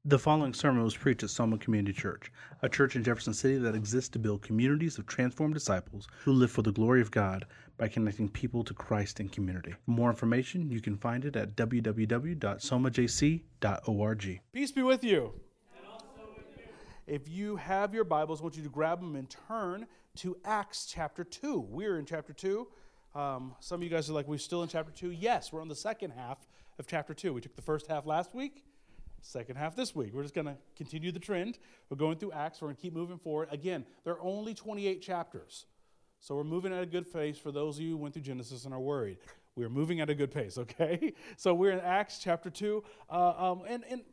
The following sermon was preached at Soma Community Church, a church in Jefferson City that exists to build communities of transformed disciples who live for the glory of God by connecting people to Christ and community. For more information, you can find it at www.somajc.org. Peace be with you. And also with you. If you have your Bibles, I want you to grab them and turn to Acts chapter 2. We're in chapter 2. Some of you guys are like, we're still in chapter 2. Yes, we're on the second half of chapter 2. We took the first half last week. Second half this week. We're just going to continue the trend. We're going through Acts. We're going to keep moving forward. Again, there are only 28 chapters. So we're moving at a good pace for those of you who went through Genesis and are worried. We're moving at a good pace, okay? So we're in Acts chapter 2. And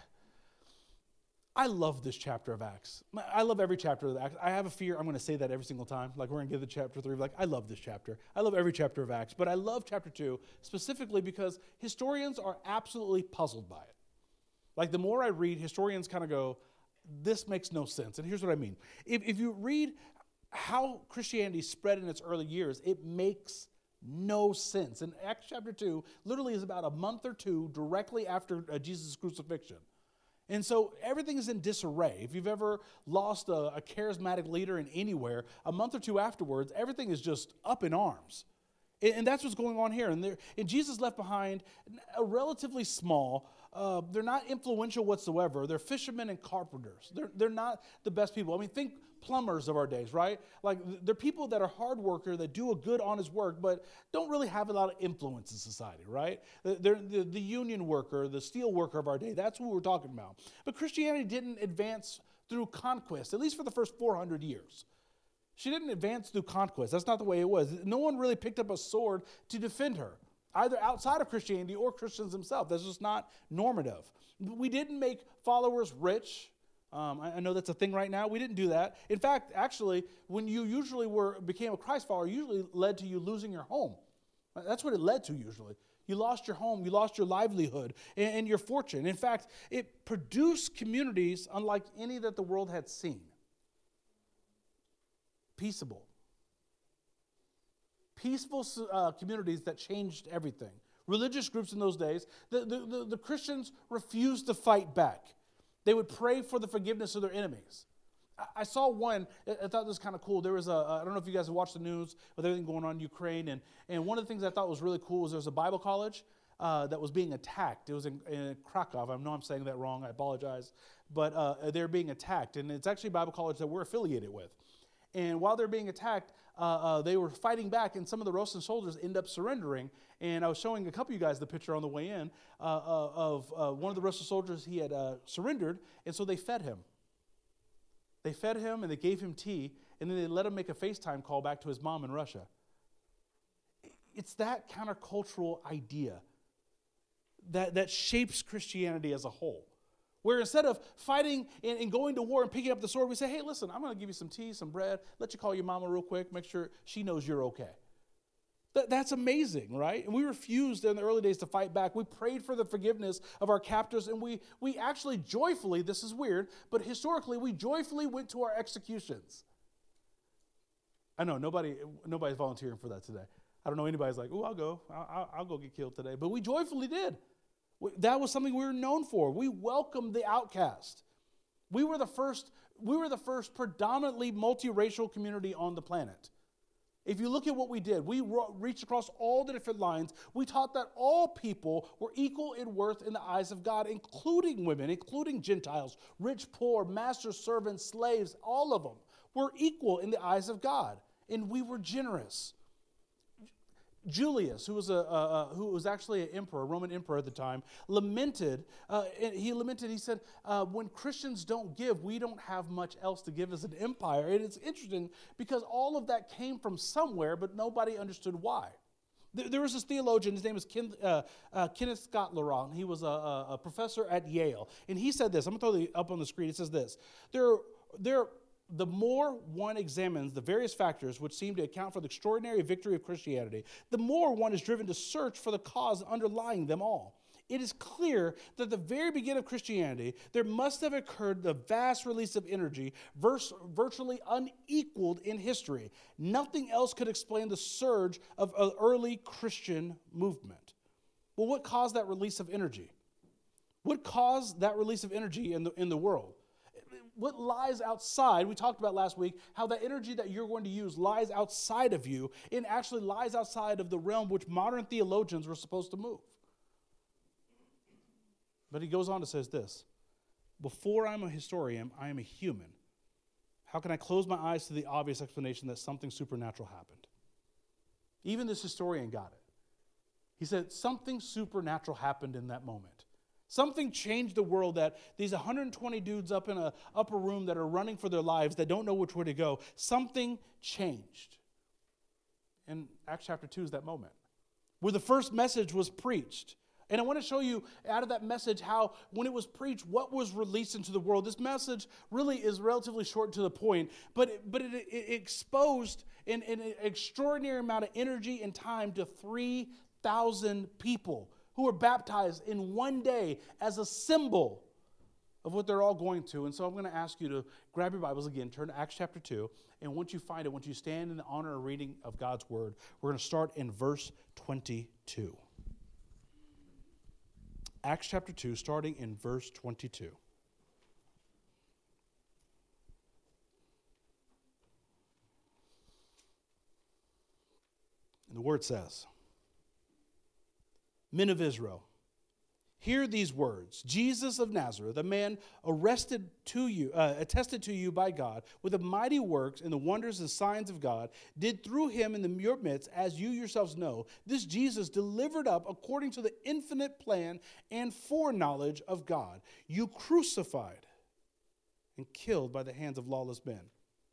I love this chapter of Acts. I love every chapter of Acts. I have a fear I'm going to say that every single time. Like we're going to give the chapter 3. Like, I love this chapter. I love every chapter of Acts. But I love chapter 2 specifically because historians are absolutely puzzled by it. Like the more I read, historians kind of go, this makes no sense. And here's what I mean. If you read how Christianity spread in its early years, it makes no sense. And Acts chapter 2 literally is about a month or two directly after Jesus' crucifixion. And so everything is in disarray. If you've ever lost a charismatic leader in anywhere, a month or two afterwards, everything is just up in arms. And that's what's going on here. And Jesus left behind a relatively small, they're not influential whatsoever. They're fishermen and carpenters. They're not the best people. I mean, think plumbers of our days, right? Like they're people that are hard worker, that do a good, honest work, but don't really have a lot of influence in society, right? They're the union worker, the steel worker of our day. That's who we're talking about. But Christianity didn't advance through conquest, at least for the first 400 years. She didn't advance through conquest. That's not the way it was. No one really picked up a sword to defend her, either outside of Christianity or Christians themselves. That's just not normative. We didn't make followers rich. I know that's a thing right now. We didn't do that. In fact, actually, when you usually became a Christ follower, it usually led to you losing your home. That's what it led to usually. You lost your home, you lost your livelihood and your fortune. In fact, it produced communities unlike any that the world had seen. Peaceable, communities that changed everything. Religious groups in those days, the Christians refused to fight back. They would pray for the forgiveness of their enemies. I saw one, I thought this was kind of cool. There was I don't know if you guys have watched the news with everything going on in Ukraine, and one of the things I thought was really cool was there was a Bible college that was being attacked. It was in Krakow. I know I'm saying that wrong, I apologize. But they're being attacked, and it's actually a Bible college that we're affiliated with. And while they're being attacked, they were fighting back, and some of the Russian soldiers end up surrendering. And I was showing a couple of you guys the picture on the way in of one of the Russian soldiers. He had surrendered, and so they fed him. They fed him, and they gave him tea, and then they let him make a FaceTime call back to his mom in Russia. It's that countercultural idea that shapes Christianity as a whole. Where instead of fighting and going to war and picking up the sword, we say, hey, listen, I'm going to give you some tea, some bread, let you call your mama real quick, make sure she knows you're okay. That's amazing, right? And we refused in the early days to fight back. We prayed for the forgiveness of our captors, and we actually joyfully, this is weird, but historically, we joyfully went to our executions. I know, nobody's volunteering for that today. I don't know anybody's like, I'll go get killed today. But we joyfully did. That was something we were known for. We welcomed the outcast. We were the first predominantly multiracial community on the planet. If you look at what we did, we reached across all the different lines. We taught that all people were equal in worth in the eyes of God, including women, including Gentiles, rich, poor, masters, servants, slaves, all of them were equal in the eyes of God. And we were generous. Julius, who was actually an emperor, a Roman emperor at the time, lamented. He said, when Christians don't give, we don't have much else to give as an empire. And it's interesting because all of that came from somewhere, but nobody understood why. There was this theologian, his name is Kenneth Scott Laurent. He was a professor at Yale. And he said this, I'm going to throw it up on the screen. It says this, the more one examines the various factors which seem to account for the extraordinary victory of Christianity, the more one is driven to search for the cause underlying them all. It is clear that at the very beginning of Christianity, there must have occurred the vast release of energy, virtually unequaled in history. Nothing else could explain the surge of an early Christian movement. Well, what caused that release of energy? What caused that release of energy in the world? What lies outside? We talked about last week how that energy that you're going to use lies outside of you and actually lies outside of the realm which modern theologians were supposed to move. But he goes on to say this: before I'm a historian, I am a human. How can I close my eyes to the obvious explanation that something supernatural happened? Even this historian got it. He said something supernatural happened in that moment. Something changed the world, that these 120 dudes up in an upper room that are running for their lives, that don't know which way to go, something changed. And Acts chapter 2 is that moment where the first message was preached. And I want to show you out of that message how, when it was preached, what was released into the world. This message really is relatively short to the point, but it exposed an extraordinary amount of energy and time to 3,000 people who were baptized in one day as a symbol of what they're all going to. And so I'm going to ask you to grab your Bibles again, turn to Acts chapter 2, and once you find it, once you stand in the honor of reading of God's word, we're going to start in verse 22. Acts chapter 2, starting in verse 22. And the word says, "Men of Israel, hear these words. Jesus of Nazareth, a man attested to you by God with the mighty works and the wonders and signs of God, did through him in your midst, as you yourselves know. This Jesus delivered up according to the infinite plan and foreknowledge of God. You crucified and killed by the hands of lawless men.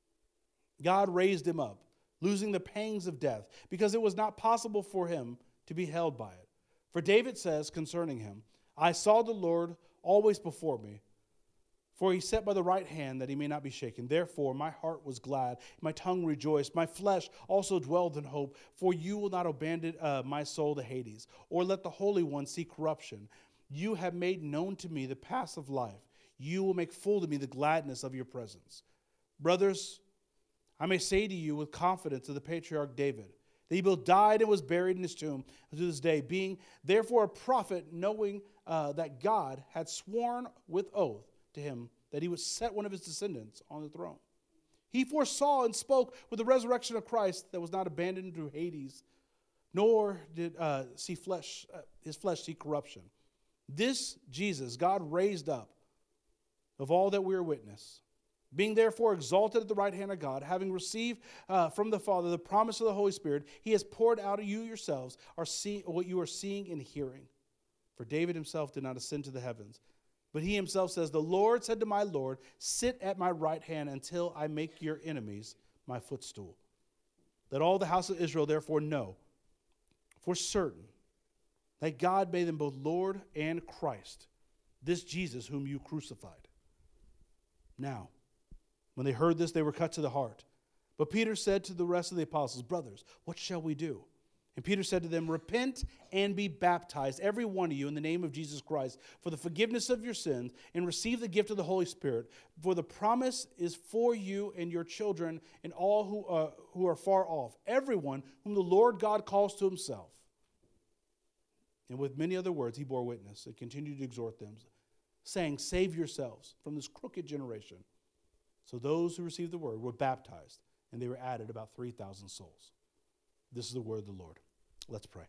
God raised him up, losing the pangs of death, because it was not possible for him to be held by it. For David says concerning him, I saw the Lord always before me, for he sat by the right hand that he may not be shaken. Therefore my heart was glad, my tongue rejoiced, my flesh also dwelled in hope, for you will not abandon my soul to Hades, or let the Holy One see corruption. You have made known to me the paths of life. You will make full to me the gladness of your presence. Brothers, I may say to you with confidence of the patriarch David, that he both died and was buried in his tomb to this day, being therefore a prophet, knowing that God had sworn with oath to him that he would set one of his descendants on the throne. He foresaw and spoke with the resurrection of Christ that was not abandoned to Hades, nor did his flesh see corruption. This Jesus God raised up, of all that we are witness. Being therefore exalted at the right hand of God, having received from the Father the promise of the Holy Spirit, he has poured out of you yourselves what you are seeing and hearing. For David himself did not ascend to the heavens, but he himself says, the Lord said to my Lord, sit at my right hand until I make your enemies my footstool. Let all the house of Israel therefore know for certain that God made them both Lord and Christ, this Jesus whom you crucified. Now, when they heard this, they were cut to the heart. But Peter said to the rest of the apostles, brothers, what shall we do? And Peter said to them, repent and be baptized, every one of you, in the name of Jesus Christ, for the forgiveness of your sins, and receive the gift of the Holy Spirit. For the promise is for you and your children and all who are far off, everyone whom the Lord God calls to himself. And with many other words he bore witness and continued to exhort them, saying, save yourselves from this crooked generation. So those who received the word were baptized, and they were added about 3,000 souls. This is the word of the Lord. Let's pray.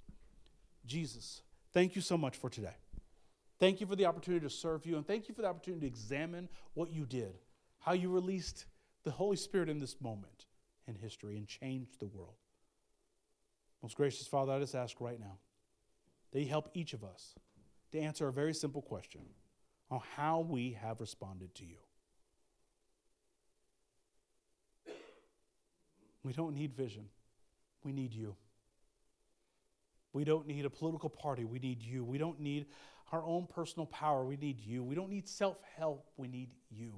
Jesus, thank you so much for today. Thank you for the opportunity to serve you, and thank you for the opportunity to examine what you did, how you released the Holy Spirit in this moment in history and changed the world. Most gracious Father, I just ask right now that you help each of us to answer a very simple question on how we have responded to you. We don't need vision. We need you. We don't need a political party. We need you. We don't need our own personal power. We need you. We don't need self-help. We need you.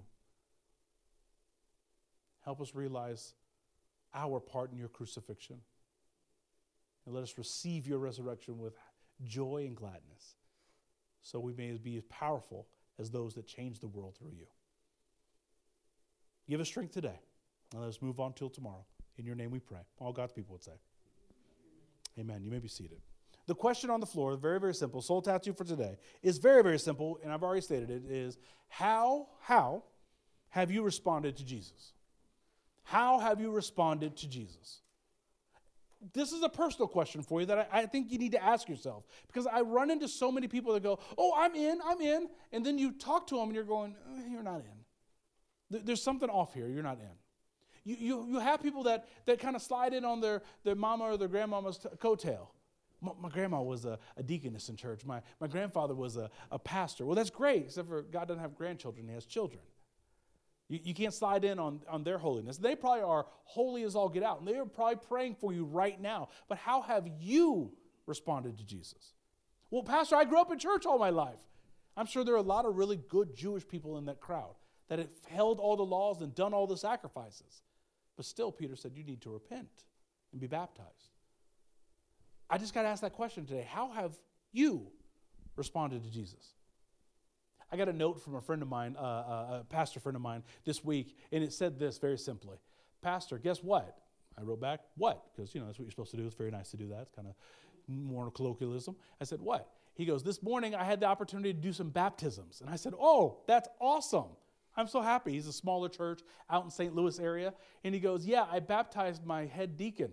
Help us realize our part in your crucifixion. And let us receive your resurrection with joy and gladness, so we may be as powerful as those that change the world through you. Give us strength today, and let us move on till tomorrow. In your name we pray. All God's people would say. Amen. You may be seated. The question on the floor, very, very simple, soul tattoo for today, is very, very simple, and I've already stated it, is how have you responded to Jesus? How have you responded to Jesus? This is a personal question for you that I think you need to ask yourself, because I run into so many people that go, oh, I'm in, and then you talk to them and you're going, you're not in. There's something off here, you're not in. You have people that kind of slide in on their mama or their grandmama's coattail. My grandma was a deaconess in church. My grandfather was a pastor. Well, that's great, except for God doesn't have grandchildren, he has children. You can't slide in on their holiness. They probably are holy as all get out, and they are probably praying for you right now. But how have you responded to Jesus? Well, Pastor, I grew up in church all my life. I'm sure there are a lot of really good Jewish people in that crowd that have held all the laws and done all the sacrifices. But still, Peter said, you need to repent and be baptized. I just got to ask that question today. How have you responded to Jesus? I got a note from a friend of mine, a pastor friend of mine this week, and it said this very simply. Pastor, guess what? I wrote back, what? Because, that's what you're supposed to do. It's very nice to do that. It's kind of more colloquialism. I said, what? He goes, this morning I had the opportunity to do some baptisms. And I said, oh, that's awesome. I'm so happy. He's a smaller church out in St. Louis area. And he goes, yeah, I baptized my head deacon.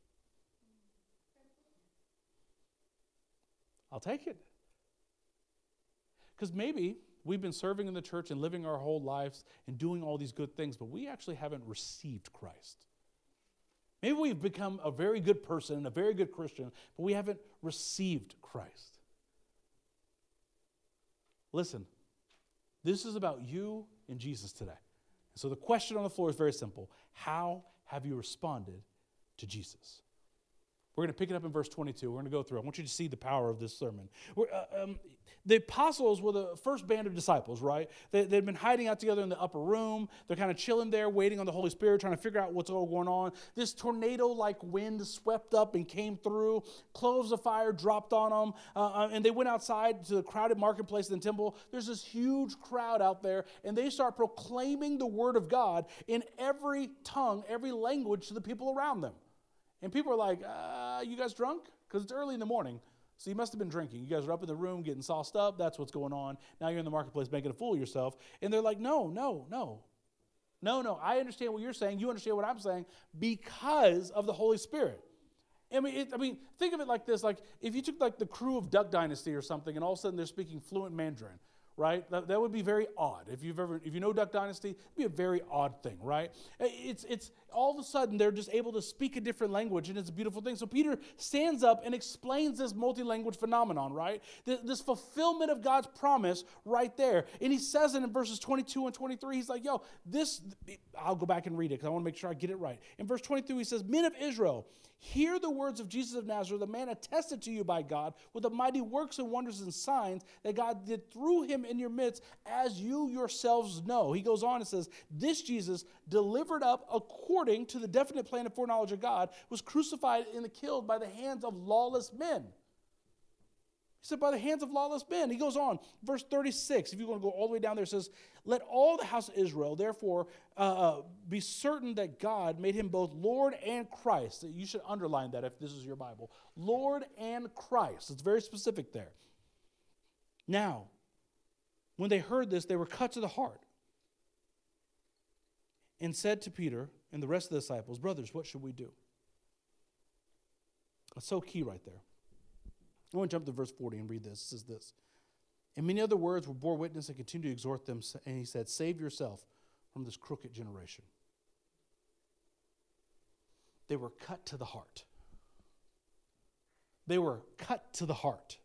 I'll take it. Because maybe we've been serving in the church and living our whole lives and doing all these good things, but we actually haven't received Christ. Maybe we've become a very good person and a very good Christian, but we haven't received Christ. Listen, this is about you and Jesus today. So the question on the floor is very simple. How have you responded to Jesus? We're going to pick it up in verse 22. We're going to go through. I want you to see the power of this sermon. The apostles were the first band of disciples, right? They'd been hiding out together in the upper room. They're kind of chilling there, waiting on the Holy Spirit, trying to figure out what's all going on. This tornado-like wind swept up and came through. Cloves of fire dropped on them. And they went outside to the crowded marketplace in the temple. There's this huge crowd out there, and they start proclaiming the word of God in every tongue, every language to the people around them. And people are like, you guys drunk? Because it's early in the morning, so you must have been drinking. You guys are up in the room getting sauced up. That's what's going on. Now you're in the marketplace making a fool of yourself. And they're like, no. I understand what you're saying. You understand what I'm saying because of the Holy Spirit. I mean, think of it like this. Like if you took like the crew of Duck Dynasty or something and all of a sudden they're speaking fluent Mandarin. Right? That would be very odd. If you know Duck Dynasty, it'd be a very odd thing, right? It's all of a sudden they're just able to speak a different language, and it's a beautiful thing. So Peter stands up and explains this multi-language phenomenon, right? This fulfillment of God's promise right there. And he says it in verses 22 and 23. He's like, I'll go back and read it because I want to make sure I get it right. In verse 22, he says, men of Israel, hear the words of Jesus of Nazareth, the man attested to you by God with the mighty works and wonders and signs that God did through him in your midst, as you yourselves know. He goes on and says, this Jesus, delivered up according to the definite plan and foreknowledge of God, was crucified and killed by the hands of lawless men. He said, by the hands of lawless men. He goes on, verse 36, if you want to go all the way down there, it says, let all the house of Israel, therefore, be certain that God made him both Lord and Christ. You should underline that if this is your Bible. Lord and Christ. It's very specific there. Now, when they heard this, they were cut to the heart and said to Peter and the rest of the disciples, brothers, what should we do? That's so key right there. I want to jump to verse 40 and read this. It says this. And many other words were bore witness and continued to exhort them, and he said, save yourself from this crooked generation. They were cut to the heart. They were cut to the heart.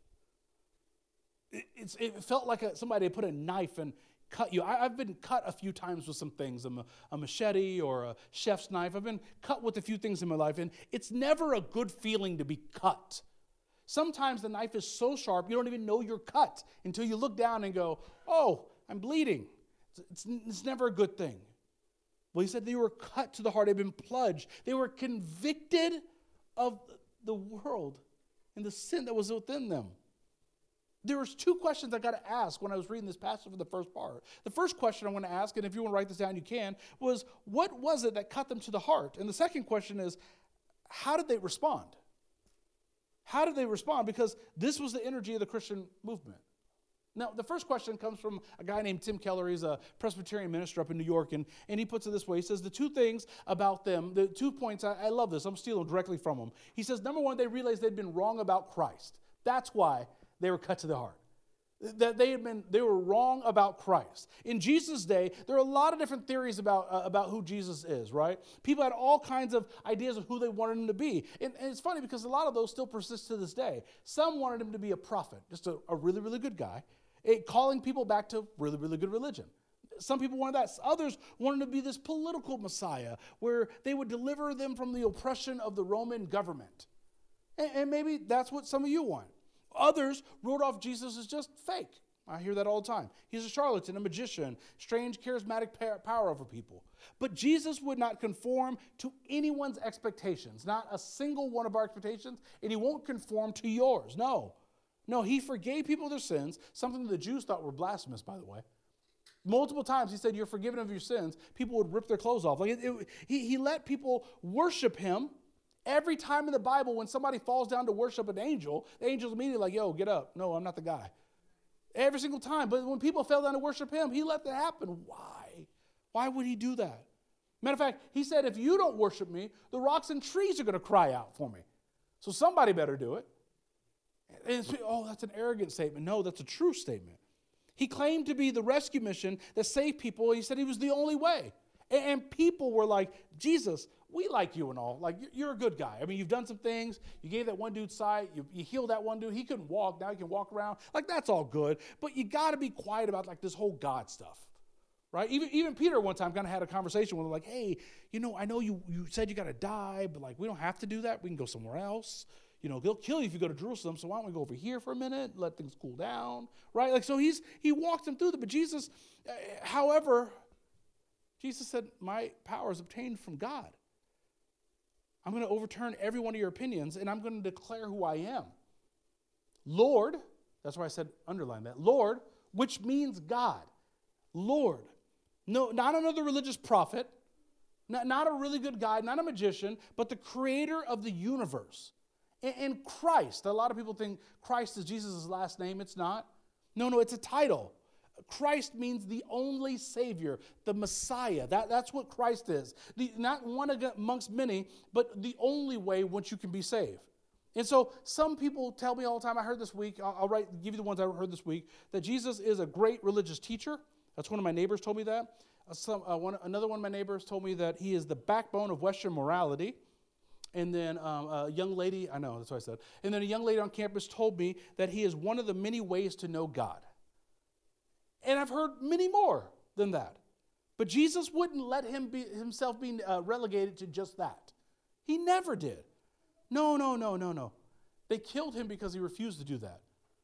It felt like somebody had put a knife and cut you. I've been cut a few times with some things, a machete or a chef's knife. I've been cut with a few things in my life, and it's never a good feeling to be cut. Sometimes the knife is so sharp, you don't even know you're cut until you look down and go, oh, I'm bleeding. It's never a good thing. Well, he said they were cut to the heart. They'd been plunged. They were convicted of the world and the sin that was within them. There was two questions I got to ask when I was reading this passage for the first part. The first question I want to ask, and if you want to write this down, you can, was what was it that cut them to the heart? And the second question is, how did they respond? How did they respond? Because this was the energy of the Christian movement. Now, the first question comes from a guy named Tim Keller. He's a Presbyterian minister up in New York, and he puts it this way. He says the two things about them, the 2 points, I love this. I'm stealing directly from him. He says, number one, they realized they'd been wrong about Christ. That's why they were cut to the heart. That they were wrong about Christ. In Jesus' day, there are a lot of different theories about who Jesus is, right? People had all kinds of ideas of who they wanted him to be. And it's funny because a lot of those still persist to this day. Some wanted him to be a prophet, just a really, really good guy, calling people back to really, really good religion. Some people wanted that. Others wanted to be this political Messiah where they would deliver them from the oppression of the Roman government. And maybe that's what some of you want. Others wrote off Jesus as just fake. I hear that all the time. He's a charlatan, a magician, strange, charismatic power over people. But Jesus would not conform to anyone's expectations, not a single one of our expectations, and he won't conform to yours. No, he forgave people their sins, something the Jews thought were blasphemous, by the way. Multiple times he said, you're forgiven of your sins. People would rip their clothes off. He let people worship him. Every time in the Bible, when somebody falls down to worship an angel, the angel's immediately like, yo, get up. No, I'm not the guy. Every single time. But when people fell down to worship him, he let that happen. Why? Why would he do that? Matter of fact, he said, if you don't worship me, the rocks and trees are going to cry out for me. So somebody better do it. And that's an arrogant statement. No, that's a true statement. He claimed to be the rescue mission that saved people. He said he was the only way. And people were like, Jesus, we like you and all. Like, you're a good guy. I mean, you've done some things. You gave that one dude sight. You healed that one dude. He couldn't walk. Now he can walk around. Like, that's all good. But you got to be quiet about, like, this whole God stuff, right? Even Peter one time kind of had a conversation with him, like, hey, I know you said you got to die, but, like, we don't have to do that. We can go somewhere else. They'll kill you if you go to Jerusalem, so why don't we go over here for a minute, let things cool down, right? Like, so he walked them through that. But Jesus, however, Jesus said, my power is obtained from God. I'm going to overturn every one of your opinions, and I'm going to declare who I am. Lord, that's why I said underline that. Lord, which means God. Lord. No, not another religious prophet, not a really good guy, not a magician, but the creator of the universe. And Christ. A lot of people think Christ is Jesus' last name. It's not. No, it's a title. Christ means the only Savior, the Messiah. That's what Christ is. Not one amongst many, but the only way in which you can be saved. And so some people tell me all the time, I heard this week, I'll give you the ones I heard this week, that Jesus is a great religious teacher. That's one of my neighbors told me that. Another one of my neighbors told me that he is the backbone of Western morality. And then a young lady, I know, that's what I said. And then a young lady on campus told me that he is one of the many ways to know God. And I've heard many more than that. But Jesus wouldn't let himself be relegated to just that. He never did. No. They killed him because he refused to do that.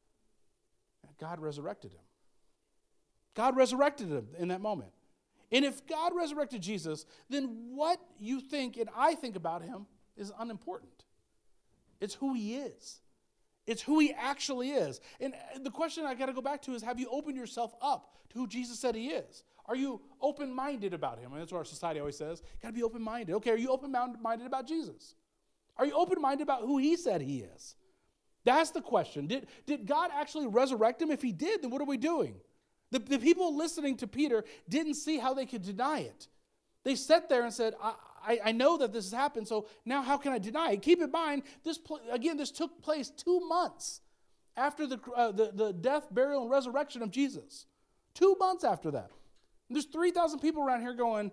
God resurrected him. God resurrected him in that moment. And if God resurrected Jesus, then what you think and I think about him is unimportant. It's who he is. It's who he actually is. And the question I got to go back to is, have you opened yourself up to who Jesus said he is? Are you open-minded about him? And that's what our society always says. Got to be open-minded. Okay, are you open-minded about Jesus? Are you open-minded about who he said he is? That's the question. Did God actually resurrect him? If he did, then what are we doing? The people listening to Peter didn't see how they could deny it. They sat there and said, I know that this has happened, so now how can I deny it? Keep in mind, this took place 2 months after the death, burial, and resurrection of Jesus. 2 months after that. And there's 3,000 people around here going,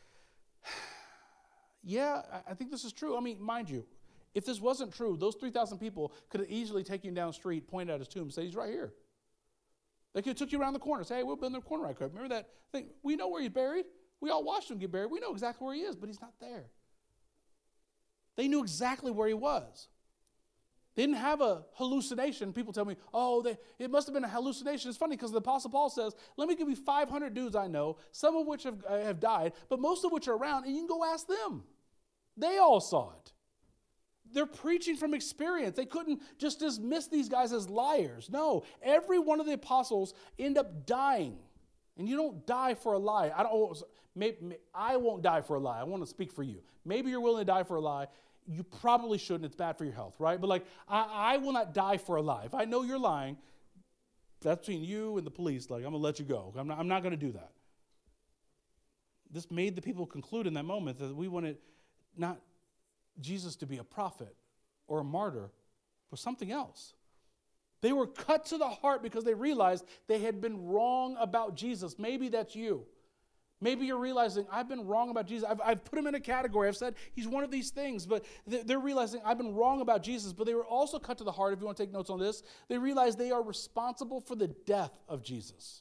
yeah, I think this is true. I mean, mind you, if this wasn't true, those 3,000 people could have easily taken you down the street, pointed at his tomb, and said, he's right here. They could have took you around the corner, say, hey, we'll be in the corner right quick. Remember that thing? We know where he's buried. We all watched him get buried. We know exactly where he is, but he's not there. They knew exactly where he was. They didn't have a hallucination. People tell me, it must have been a hallucination. It's funny because the Apostle Paul says, let me give you 500 dudes I know, some of which have died, but most of which are around, and you can go ask them. They all saw it. They're preaching from experience. They couldn't just dismiss these guys as liars. No, every one of the apostles end up dying. And you don't die for a lie. I won't die for a lie. I want to speak for you. Maybe you're willing to die for a lie. you probably shouldn't. It's bad for your health, right? But like, I will not die for a lie. If I know you're lying, that's between you and the police. Like, I'm going to let you go. I'm not going to do that. This made the people conclude in that moment that we wanted not Jesus to be a prophet or a martyr, but something else. They were cut to the heart because they realized they had been wrong about Jesus. Maybe that's you. Maybe you're realizing, I've been wrong about Jesus. I've put him in a category. I've said he's one of these things, but they're realizing I've been wrong about Jesus. But they were also cut to the heart, if you want to take notes on this, they realized they are responsible for the death of Jesus.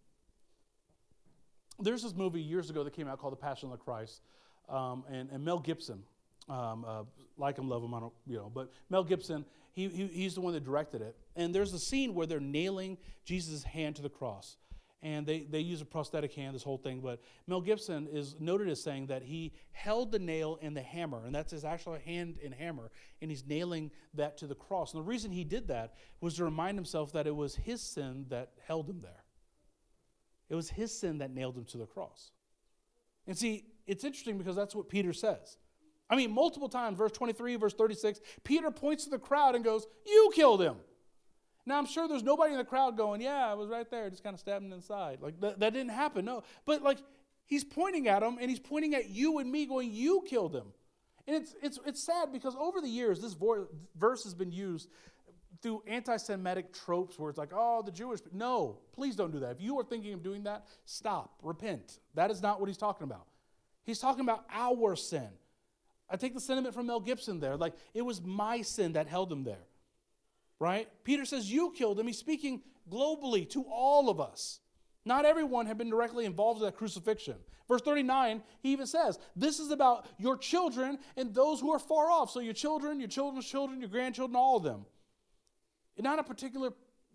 There's this movie years ago that came out called The Passion of the Christ, and Mel Gibson, like him, love him, I don't, but Mel Gibson, he's the one that directed it. And there's a scene where they're nailing Jesus' hand to the cross. And they use a prosthetic hand, this whole thing. But Mel Gibson is noted as saying that he held the nail and the hammer, and that's his actual hand and hammer, and he's nailing that to the cross. And the reason he did that was to remind himself that it was his sin that held him there. It was his sin that nailed him to the cross. And see, it's interesting because that's what Peter says. I mean, multiple times, verse 23, verse 36, Peter points to the crowd and goes, "You killed him." Now, I'm sure there's nobody in the crowd going, "Yeah, I was right there, just kind of stabbing him inside." Like, that didn't happen, no. But, like, he's pointing at him, and he's pointing at you and me going, "You killed him." And it's sad because over the years, this verse has been used through anti-Semitic tropes where it's like, oh, the Jewish. No, please don't do that. If you are thinking of doing that, stop, repent. That is not what he's talking about. He's talking about our sin. I take the sentiment from Mel Gibson there. Like, it was my sin that held him there. Right? Peter says, you killed him. He's speaking globally to all of us. Not everyone had been directly involved in that crucifixion. Verse 39, he even says, this is about your children and those who are far off. So your children, your children's children, your grandchildren, all of them. And not a particular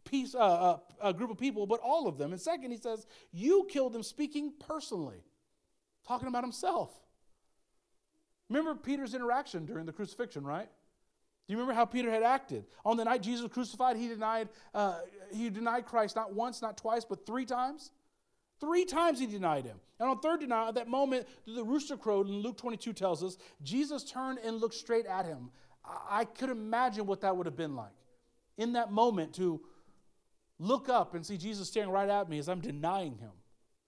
a group of people, but all of them. And second, he says, you killed them, speaking personally, talking about himself. Remember Peter's interaction during the crucifixion, right? Do you remember how Peter had acted? On the night Jesus was crucified, he denied Christ not once, not twice, but 3 times. 3 times he denied him. And on third denial, at that moment, the rooster crowed, and Luke 22 tells us, Jesus turned and looked straight at him. I could imagine what that would have been like. In that moment, to look up and see Jesus staring right at me as I'm denying him.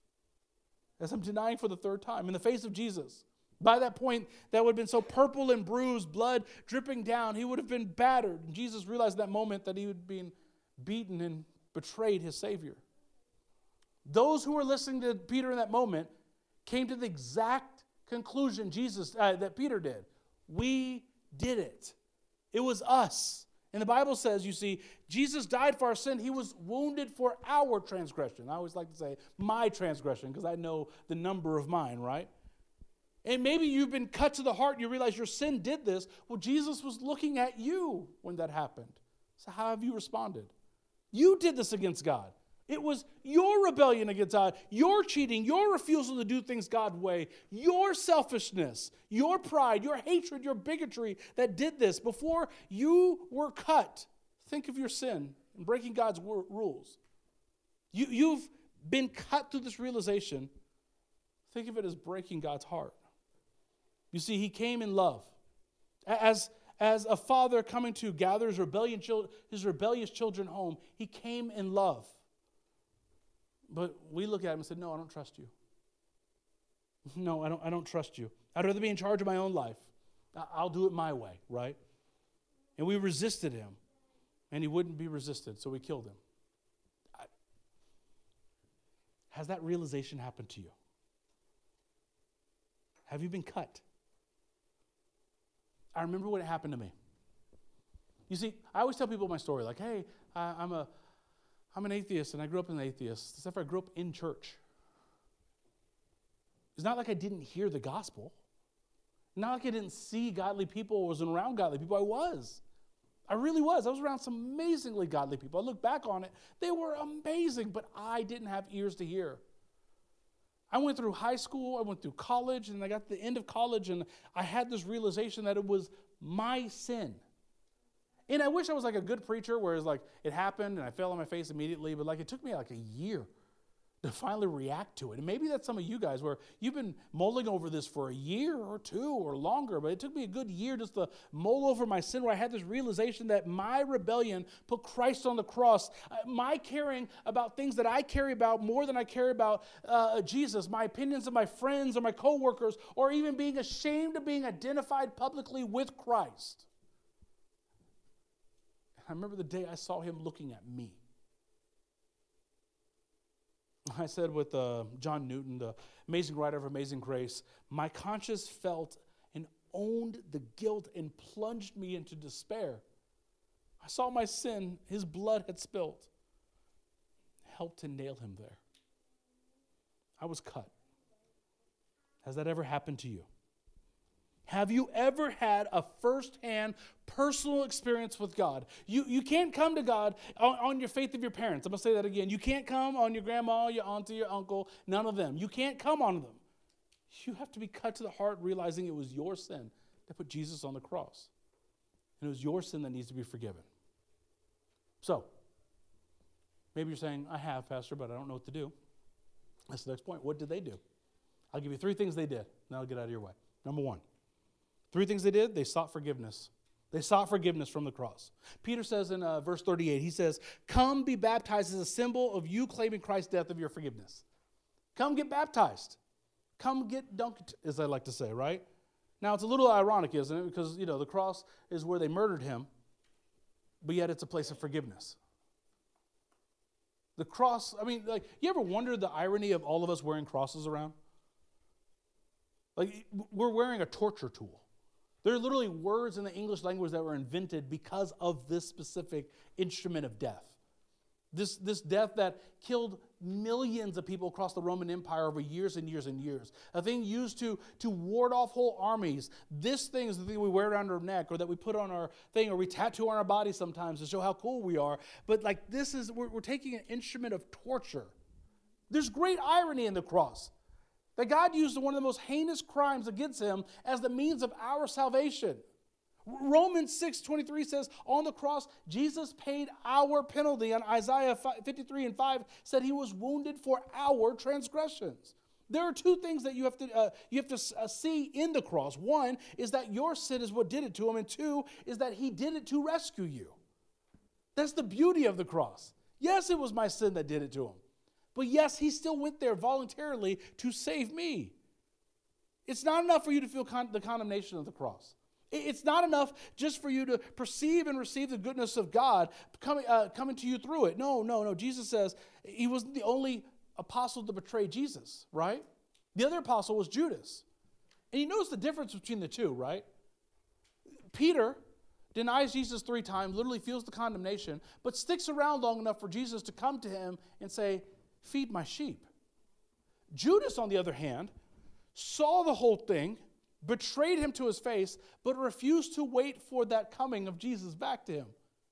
As I'm denying for the 3rd time in the face of Jesus. By that point, that would have been so purple and bruised, blood dripping down. He would have been battered. And Jesus realized at that moment that he would be beaten and betrayed his Savior. Those who were listening to Peter in that moment came to the exact conclusion that Peter did. We did it. It was us. And the Bible says, you see, Jesus died for our sin. He was wounded for our transgression. I always like to say my transgression because I know the number of mine, right? And maybe you've been cut to the heart and you realize your sin did this. Well, Jesus was looking at you when that happened. So how have you responded? You did this against God. It was your rebellion against God, your cheating, your refusal to do things God's way, your selfishness, your pride, your hatred, your bigotry that did this. Before you were cut, think of your sin and breaking God's rules. You've been cut through this realization. Think of it as breaking God's heart. You see, he came in love. As a father coming to gather his rebellious children home, he came in love. But we look at him and said, no, I don't trust you. No, I don't trust you. I'd rather be in charge of my own life. I'll do it my way, right? And we resisted him. And he wouldn't be resisted, so we killed him. Has that realization happened to you? Have you been cut? I remember when it happened to me. You see, I always tell people my story, like, hey, I'm an atheist, and I grew up an atheist, except for I grew up in church. It's not like I didn't hear the gospel. Not like I didn't see godly people or wasn't around godly people. I was. I really was. I was around some amazingly godly people. I look back on it. They were amazing, but I didn't have ears to hear. I went through high school, I went through college, and I got to the end of college, and I had this realization that it was my sin. And I wish I was like a good preacher where it's like it happened and I fell on my face immediately, but like it took me like a year to finally react to it. And maybe that's some of you guys where you've been mulling over this for a year or two or longer, but it took me a good year just to mull over my sin, where I had this realization that my rebellion put Christ on the cross. My caring about things that I care about more than I care about Jesus, my opinions of my friends or my coworkers, or even being ashamed of being identified publicly with Christ. I remember the day I saw him looking at me. I said with John Newton, the amazing writer of Amazing Grace, my conscience felt and owned the guilt and plunged me into despair. I saw my sin, his blood had spilt, helped to nail him there. I was cut. Has that ever happened to you? Have you ever had a firsthand personal experience with God? You can't come to God on your faith of your parents. I'm going to say that again. You can't come on your grandma, your auntie, your uncle, none of them. You can't come on them. You have to be cut to the heart, realizing it was your sin that put Jesus on the cross. And it was your sin that needs to be forgiven. So, maybe you're saying, I have, Pastor, but I don't know what to do. That's the next point. What did they do? I'll give you 3 things they did. Now I'll get out of your way. Number 1. 3 things they did. They sought forgiveness. They sought forgiveness from the cross. Peter says in verse 38, he says, come be baptized as a symbol of you claiming Christ's death of your forgiveness. Come get baptized. Come get dunked, as I like to say, right? Now, it's a little ironic, isn't it? Because, the cross is where they murdered him, but yet it's a place of forgiveness. The cross, you ever wonder the irony of all of us wearing crosses around? We're wearing a torture tool. There are literally words in the English language that were invented because of this specific instrument of death. This death that killed millions of people across the Roman Empire over years and years and years. A thing used to ward off whole armies. This thing is the thing we wear around our neck, or that we put on our thing, or we tattoo on our body sometimes to show how cool we are. But we're taking an instrument of torture. There's great irony in the cross. That God used one of the most heinous crimes against him as the means of our salvation. Romans 6:23 says, on the cross, Jesus paid our penalty. And Isaiah 53:5 said he was wounded for our transgressions. There are 2 things that you have to see in the cross. 1 is that your sin is what did it to him, and 2 is that he did it to rescue you. That's the beauty of the cross. Yes, it was my sin that did it to him. But yes, he still went there voluntarily to save me. It's not enough for you to feel the condemnation of the cross. It's not enough just for you to perceive and receive the goodness of God coming to you through it. No. Jesus says he wasn't the only apostle to betray Jesus, right? The other apostle was Judas. And you notice the difference between the 2, right? Peter denies Jesus 3 times, literally feels the condemnation, but sticks around long enough for Jesus to come to him and say, feed my sheep. Judas, on the other hand, saw the whole thing, betrayed him to his face, but refused to wait for that coming of Jesus back to him,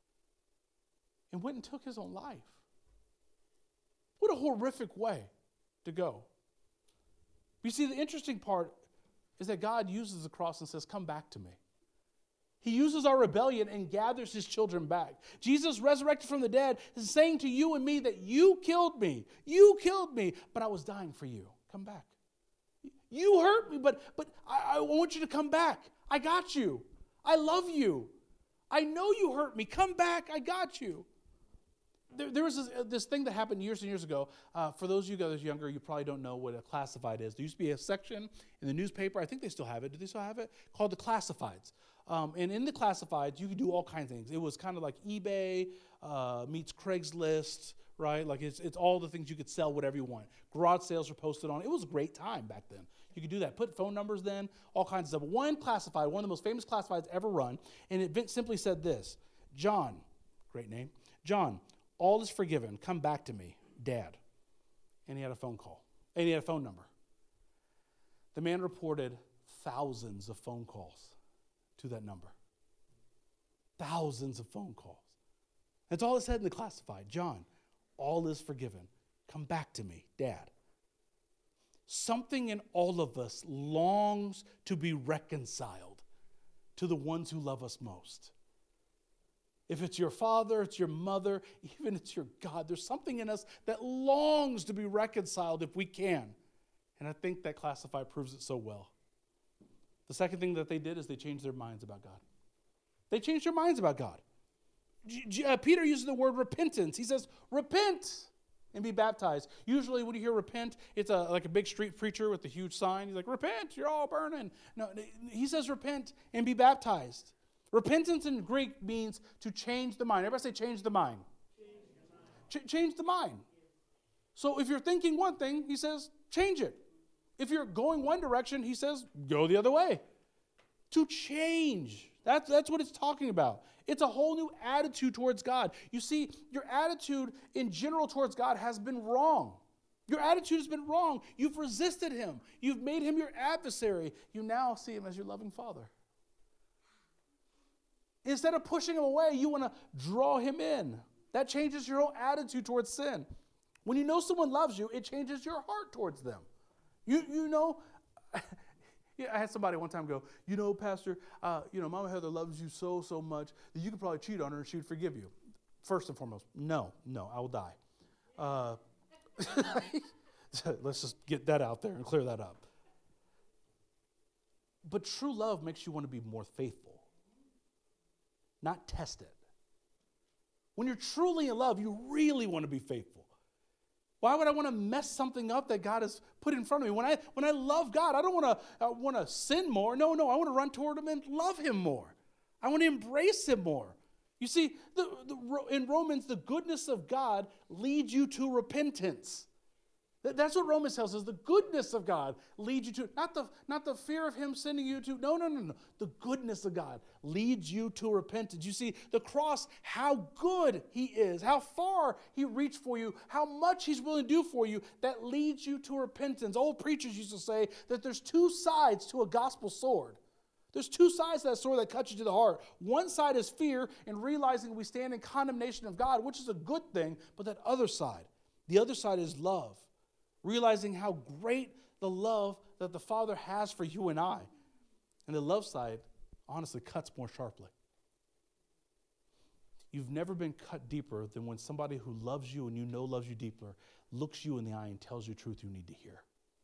and went and took his own life. What a horrific way to go. You see, the interesting part is that God uses the cross and says, come back to me. He uses our rebellion and gathers his children back. Jesus, resurrected from the dead, is saying to you and me that you killed me, but I was dying for you. Come back. You hurt me, but I want you to come back. I got you. I love you. I know you hurt me. Come back. I got you. There was this thing that happened years and years ago. For those of you guys younger, you probably don't know what a classified is. There used to be a section in the newspaper, I think they still have it. Do they still have it? Called the classifieds. And in the classifieds, you could do all kinds of things. It was kind of like eBay meets Craigslist, right? Like it's all the things you could sell whatever you want. Garage sales were posted on. It was a great time back then. You could do that. Put phone numbers then, all kinds of stuff. One classified, one of the most famous classifieds ever run, and it simply said this: John, great name, John, all is forgiven. Come back to me, Dad. And he had a phone call. And he had a phone number. The man reported thousands of phone calls to that number. Thousands of phone calls. That's all it said in the classified. John, all is forgiven. Come back to me, Dad. Something in all of us longs to be reconciled to the ones who love us most. If it's your father, it's your mother, even it's your God, there's something in us that longs to be reconciled if we can. And I think that Classified proves it so well. The second thing that they did is they changed their minds about God. They changed their minds about God. Peter uses the word repentance. He says, repent and be baptized. Usually when you hear repent, it's like a big street preacher with a huge sign. He's like, repent, you're all burning. No, he says repent and be baptized. Repentance in Greek means to change the mind. Everybody say change the mind. Change the mind. So if you're thinking one thing, he says change it. If you're going one direction, he says go the other way. To change. That's what it's talking about. It's a whole new attitude towards God. You see, your attitude in general towards God has been wrong. Your attitude has been wrong. You've resisted him. You've made him your adversary. You now see him as your loving father. Instead of pushing him away, you want to draw him in. That changes your whole attitude towards sin. When you know someone loves you, it changes your heart towards them. You know, yeah, I had somebody one time go, Pastor, Mama Heather loves you so much that you could probably cheat on her and she would forgive you. First and foremost, no, I will die. Let's just get that out there and clear that up. But true love makes you want to be more faithful, not tested. When you're truly in love, you really want to be faithful. Why would I want to mess something up that God has put in front of me? When I love God, I don't want to sin more. No, I want to run toward him and love him more. I want to embrace him more. You see, in Romans, the goodness of God leads you to repentance. That's what Romans tells us. The goodness of God leads you to, not the fear of him sending you to, no. The goodness of God leads you to repentance. You see, the cross, how good he is, how far he reached for you, how much he's willing to do for you, that leads you to repentance. Old preachers used to say that there's two sides to a gospel sword. There's two sides to that sword that cuts you to the heart. One side is fear and realizing we stand in condemnation of God, which is a good thing, but that other side, the other side is love. Realizing how great the love that the Father has for you and I. And the love side, honestly, cuts more sharply. You've never been cut deeper than when somebody who loves you and you know loves you deeper looks you in the eye and tells you truth you need to hear.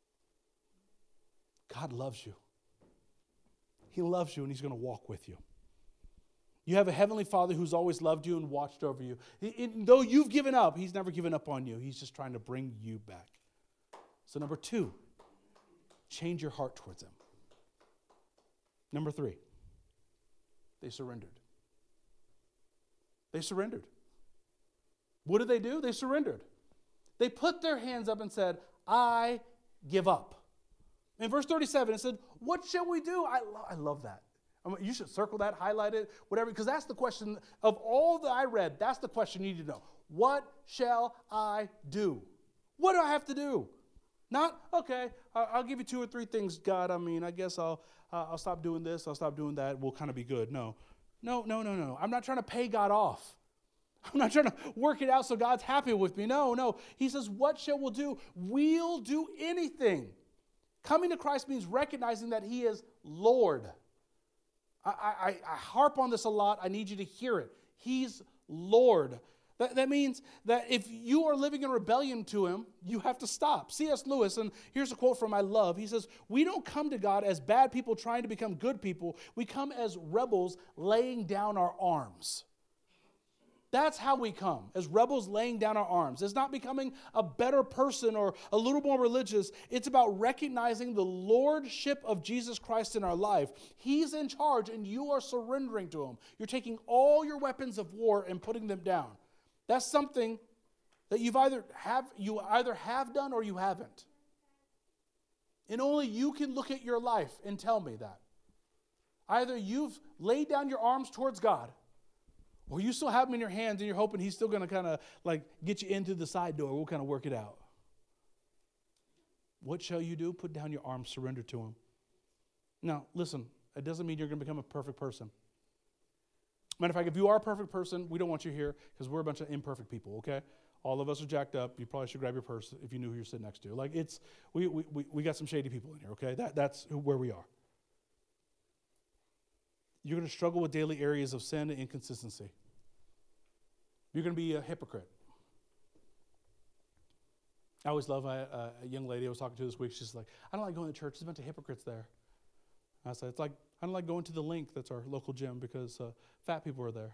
God loves you. He loves you and he's going to walk with you. You have a heavenly Father who's always loved you and watched over you. Though you've given up, he's never given up on you. He's just trying to bring you back. So number 2, change your heart towards him. Number 3, they surrendered. They surrendered. What did they do? They surrendered. They put their hands up and said, I give up. In verse 37, it said, what shall we do? I love that. You should circle that, highlight it, whatever, because that's the question of all that I read. That's the question you need to know. What shall I do? What do I have to do? Not, okay, I'll give you 2 or 3 things, God. I guess I'll stop doing this. I'll stop doing that. We'll kind of be good. No. I'm not trying to pay God off. I'm not trying to work it out so God's happy with me. No. He says, what shall we do? We'll do anything. Coming to Christ means recognizing that he is Lord. I harp on this a lot. I need you to hear it. He's Lord. That means that if you are living in rebellion to him, you have to stop. C.S. Lewis, and here's a quote from I love. He says, we don't come to God as bad people trying to become good people. We come as rebels laying down our arms. That's how we come, as rebels laying down our arms. It's not becoming a better person or a little more religious. It's about recognizing the lordship of Jesus Christ in our life. He's in charge and you are surrendering to him. You're taking all your weapons of war and putting them down. That's something that you either have done or you haven't. And only you can look at your life and tell me that. Either you've laid down your arms towards God, or you still have them in your hands and you're hoping he's still going to kind of like get you into the side door. We'll kind of work it out. What shall you do? Put down your arms, surrender to him. Now, listen, it doesn't mean you're going to become a perfect person. Matter of fact, if you are a perfect person, we don't want you here because we're a bunch of imperfect people, okay? All of us are jacked up. You probably should grab your purse if you knew who you're sitting next to. Like we got some shady people in here, okay? That's where we are. You're going to struggle with daily areas of sin and inconsistency. You're going to be a hypocrite. I always love a young lady I was talking to this week. She's like, I don't like going to church. There's a bunch of hypocrites there. I said, it's like, I don't like going to the Link, that's our local gym, because fat people are there.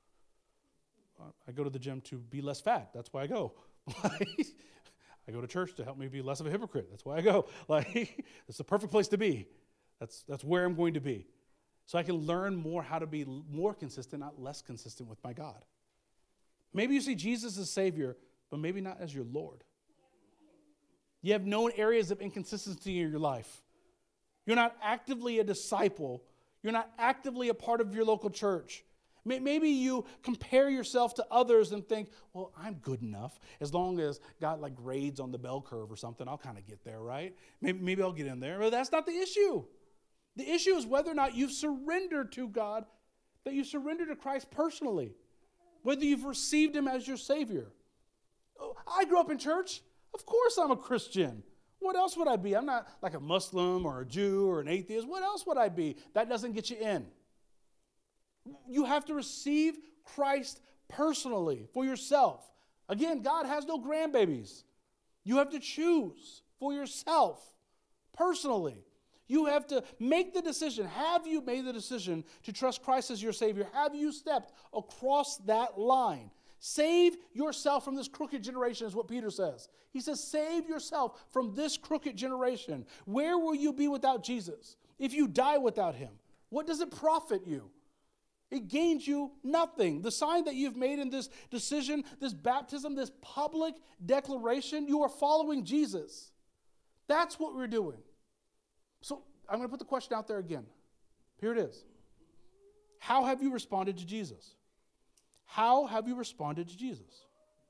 I go to the gym to be less fat. That's why I go. I go to church to help me be less of a hypocrite. That's why I go. It's the perfect place to be. That's where I'm going to be. So I can learn more how to be more consistent, not less consistent with my God. Maybe you see Jesus as Savior, but maybe not as your Lord. You have known areas of inconsistency in your life. You're not actively a disciple. You're not actively a part of your local church. Maybe you compare yourself to others and think, well, I'm good enough. As long as God grades on the bell curve or something, I'll kind of get there, right? Maybe I'll get in there. But that's not the issue. The issue is whether or not you've surrendered to God, that you surrender to Christ personally, whether you've received Him as your Savior. Oh, I grew up in church. Of course I'm a Christian. What else would I be? I'm not like a Muslim or a Jew or an atheist. What else would I be? That doesn't get you in. You have to receive Christ personally for yourself. Again, God has no grandbabies. You have to choose for yourself personally. You have to make the decision. Have you made the decision to trust Christ as your Savior? Have you stepped across that line? Save yourself from this crooked generation is what Peter says. He says, save yourself from this crooked generation. Where will you be without Jesus? If you die without Him, what does it profit you? It gains you nothing. The sign that you've made in this decision, this baptism, this public declaration, you are following Jesus. That's what we're doing. So I'm going to put the question out there again. Here it is. How have you responded to Jesus? How have you responded to Jesus?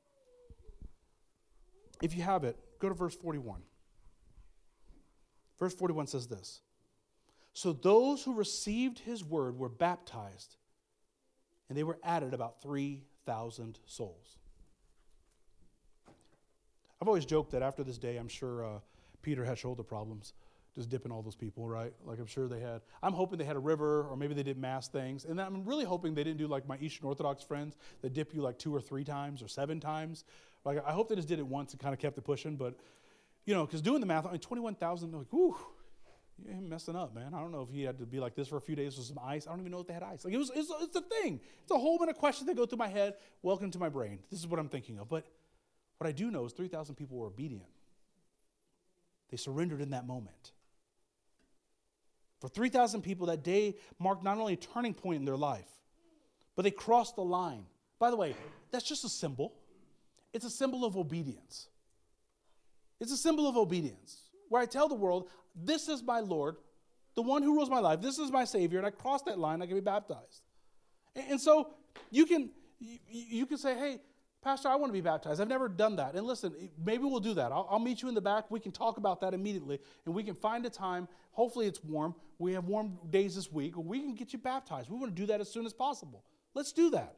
If you have it, go to verse 41. Verse 41 says this. So those who received His word were baptized, and they were added about 3,000 souls. I've always joked that after this day, I'm sure Peter had shoulder problems just dipping all those people, right? I'm sure they had. I'm hoping they had a river, or maybe they did mass things. And I'm really hoping they didn't do like my Eastern Orthodox friends that dip you 2 or 3 times or 7 times. I hope they just did it once and kind of kept it pushing. But, because doing the math, 21,000, whew, you ain't messing up, man. I don't know if he had to be like this for a few days with some ice. I don't even know if they had ice. It's a thing. It's a whole bunch of questions that go through my head. Welcome to my brain. This is what I'm thinking of. But what I do know is 3,000 people were obedient. They surrendered in that moment. For 3,000 people, that day marked not only a turning point in their life, but they crossed the line. By the way, that's just a symbol. It's a symbol of obedience. It's a symbol of obedience, where I tell the world, this is my Lord, the one who rules my life. This is my Savior, and I cross that line, I can be baptized. And so you can say, hey, Pastor, I want to be baptized. I've never done that. And listen, maybe we'll do that. I'll meet you in the back. We can talk about that immediately, and we can find a time. Hopefully it's warm. We have warm days this week. We can get you baptized. We want to do that as soon as possible. Let's do that.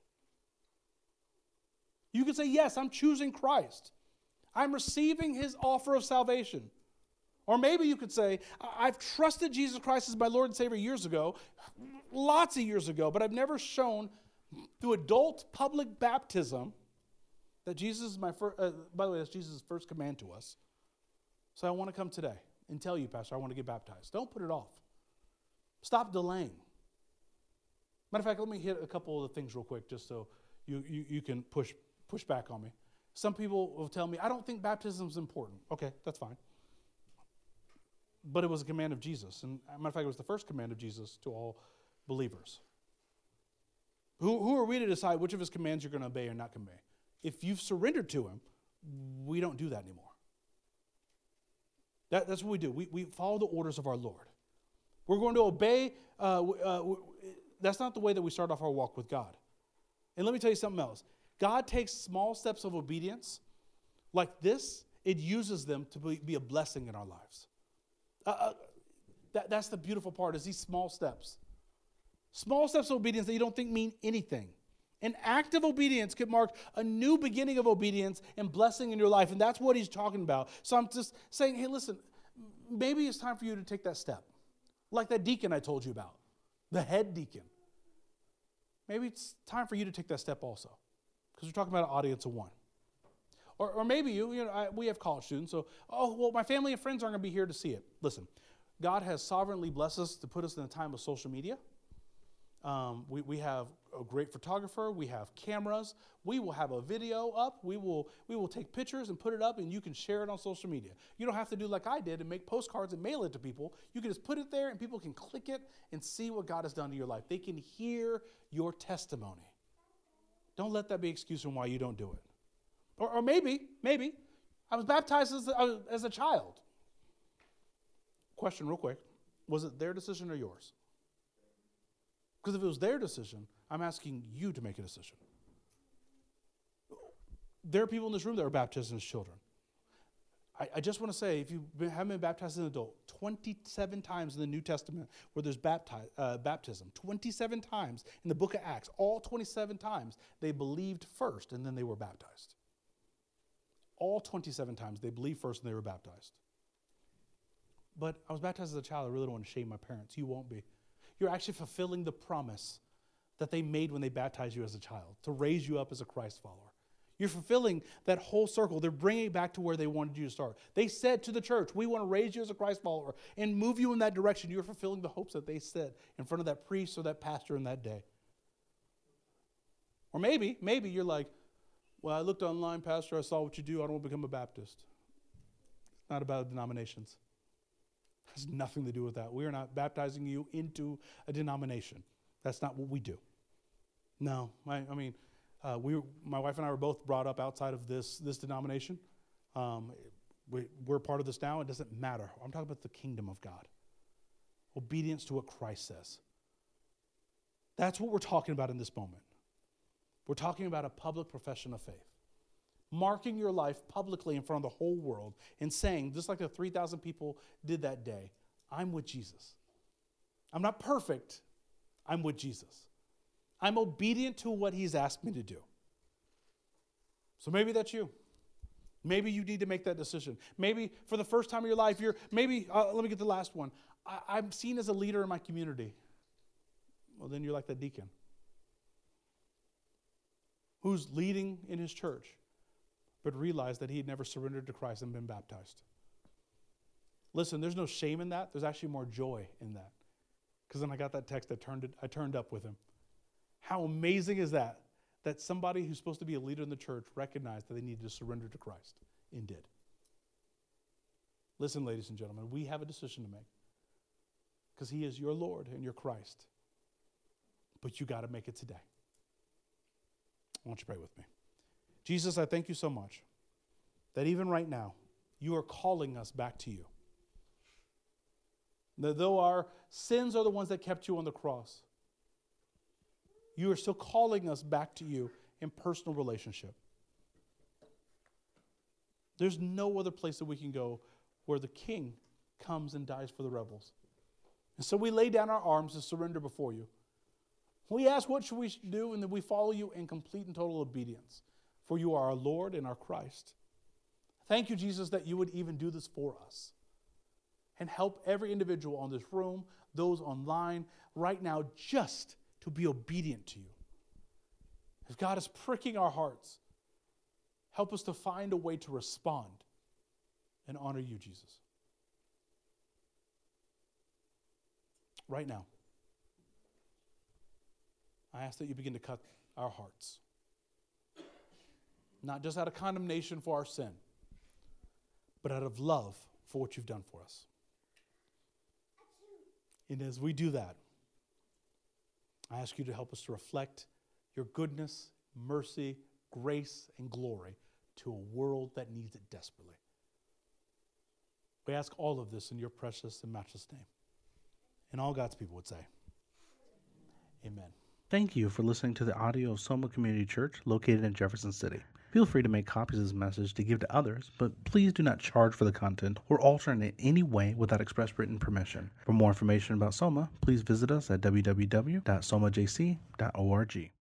You can say, yes, I'm choosing Christ. I'm receiving His offer of salvation. Or maybe you could say, I've trusted Jesus Christ as my Lord and Savior years ago, lots of years ago, but I've never shown through adult public baptism that Jesus is my first, by the way, that's Jesus' first command to us. So I want to come today and tell you, Pastor, I want to get baptized. Don't put it off. Stop delaying. Matter of fact, let me hit a couple of the things real quick just so you can push back on me. Some people will tell me, I don't think baptism is important. Okay, that's fine. But it was a command of Jesus. And matter of fact, it was the first command of Jesus to all believers. Who are we to decide which of His commands you're going to obey or not obey? If you've surrendered to Him, we don't do that anymore. That's what we do. We follow the orders of our Lord. We're going to obey. That's not the way that we start off our walk with God. And let me tell you something else. God takes small steps of obedience like this. It uses them to be a blessing in our lives. That's the beautiful part, is these small steps. Small steps of obedience that you don't think mean anything. An act of obedience could mark a new beginning of obedience and blessing in your life, and that's what he's talking about. So I'm just saying, hey, listen, maybe it's time for you to take that step. Like that deacon I told you about, the head deacon. Maybe it's time for you to take that step also. because we're talking about an audience of one. Or maybe we have college students, so, my family and friends aren't going to be here to see it. Listen, God has sovereignly blessed us to put us in a time of social media. We have a great photographer. We have cameras. We will have a video up. We will take pictures and put it up, and you can share it on social media. You don't have to do like I did and make postcards and mail it to people. You can just put it there, and people can click it and see what God has done to your life. They can hear your testimony. Don't let that be an excuse on why you don't do it. Or maybe, I was baptized as a child. Question real quick. Was it their decision or yours? Because if it was their decision, I'm asking you to make a decision. There are people in this room that are baptized as children. I just want to say, if you haven't been baptized as an adult, 27 times in the New Testament where there's baptism, 27 times in the book of Acts, all 27 times they believed first and then they were baptized. All 27 times they believed first and they were baptized. But I was baptized as a child. I really don't want to shame my parents. You won't be. You're actually fulfilling the promise that they made when they baptized you as a child, to raise you up as a Christ follower. You're fulfilling that whole circle. They're bringing it back to where they wanted you to start. They said to the church, we want to raise you as a Christ follower and move you in that direction. You're fulfilling the hopes that they said in front of that priest or that pastor in that day. Or maybe you're like, well, I looked online, Pastor, I saw what you do. I don't want to become a Baptist. It's not about denominations. It has nothing to do with that. We are not baptizing you into a denomination. That's not what we do. No, my wife and I were both brought up outside of this denomination. We're part of this now. It doesn't matter. I'm talking about the kingdom of God. Obedience to what Christ says. That's what we're talking about in this moment. We're talking about a public profession of faith. Marking your life publicly in front of the whole world and saying, just like the 3,000 people did that day, I'm with Jesus. I'm not perfect. I'm with Jesus. I'm obedient to what he's asked me to do. So maybe that's you. Maybe you need to make that decision. Maybe for the first time in your life, let me get the last one. I'm seen as a leader in my community. Well, then you're like that deacon who's leading in his church, but realized that he had never surrendered to Christ and been baptized. Listen, there's no shame in that. There's actually more joy in that. Because then I got that text, I turned up with him. How amazing is that? That somebody who's supposed to be a leader in the church recognized that they needed to surrender to Christ and did. Listen, ladies and gentlemen, we have a decision to make. Because he is your Lord and your Christ. But you got to make it today. I want you to pray with me. Jesus, I thank you so much that even right now, you are calling us back to you. That though our sins are the ones that kept you on the cross, you are still calling us back to you in personal relationship. There's no other place that we can go where the King comes and dies for the rebels. And so we lay down our arms and surrender before you. We ask what should we do, and then we follow you in complete and total obedience. For you are our Lord and our Christ. Thank you, Jesus, that you would even do this for us. And help every individual on this room, those online, right now, just to be obedient to you. If God is pricking our hearts, help us to find a way to respond and honor you, Jesus. Right now, I ask that you begin to cut our hearts. Not just out of condemnation for our sin, but out of love for what you've done for us. And as we do that, I ask you to help us to reflect your goodness, mercy, grace, and glory to a world that needs it desperately. We ask all of this in your precious and matchless name. And all God's people would say, amen. Thank you for listening to the audio of Soma Community Church located in Jefferson City. Feel free to make copies of this message to give to others, but please do not charge for the content or alter it in any way without express written permission. For more information about Soma, please visit us at www.somajc.org.